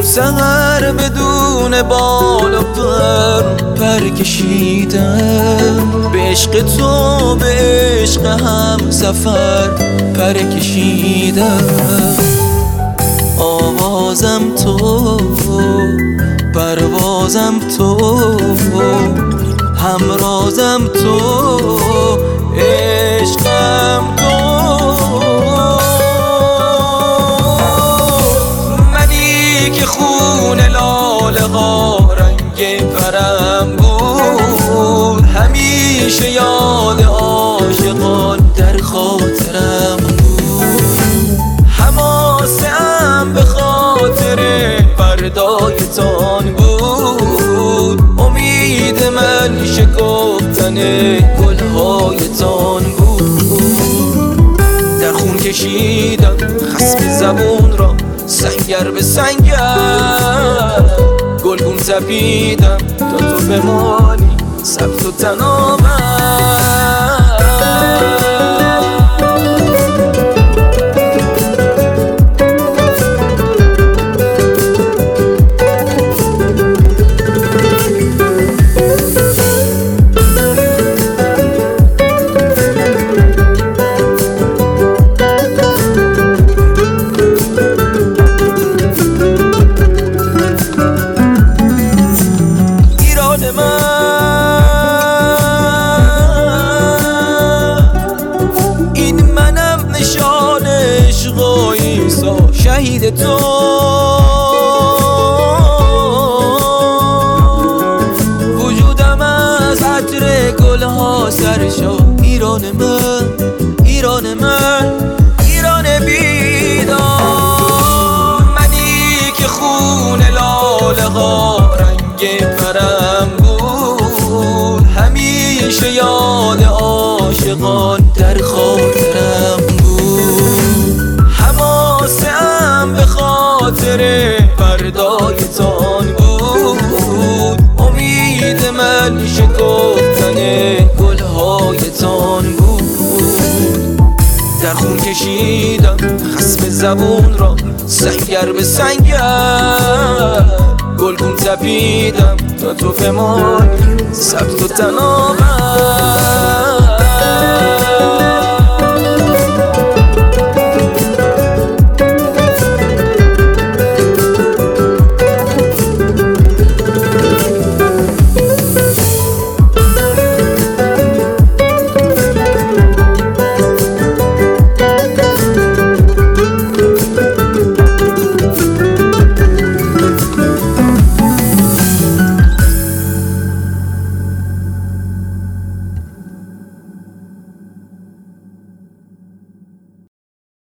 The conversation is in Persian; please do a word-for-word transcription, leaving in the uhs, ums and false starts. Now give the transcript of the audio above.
سحر بدون بال و پر پر کشیدم، به عشق تو به عشق هم سفر پر کشیدم. آوازم تو پروازم تو، همرازم تو عشقم تو. منی که خون لاله ها رنگ پرم بود، همیشه یاد عاشقان در خاطرم بود. حماسه‌ام به خاطر فردایتان بود، امید من شکفتن گلهایتان بود. در خون کشیدم خصم زبون را سنگر به سنگر، گلگون تپیدم تا تو بمانی ثبت و تنامم. شهید تو وجودم از عطر گلها سرشا. ایران من، ایران من، ایران بیدار. منی که خون لاله ها رنگ پرم بود، همیشه یاد عاشقان در خاطرم بود. حماسه‌ام به خاطر فردایتان بود، امید من شکفتن گلهایتان بود. در خون کشیدم خصم زبون را سنگر به سنگر، گلگون تپیدم تا تو بمانی ثبت و تنامم.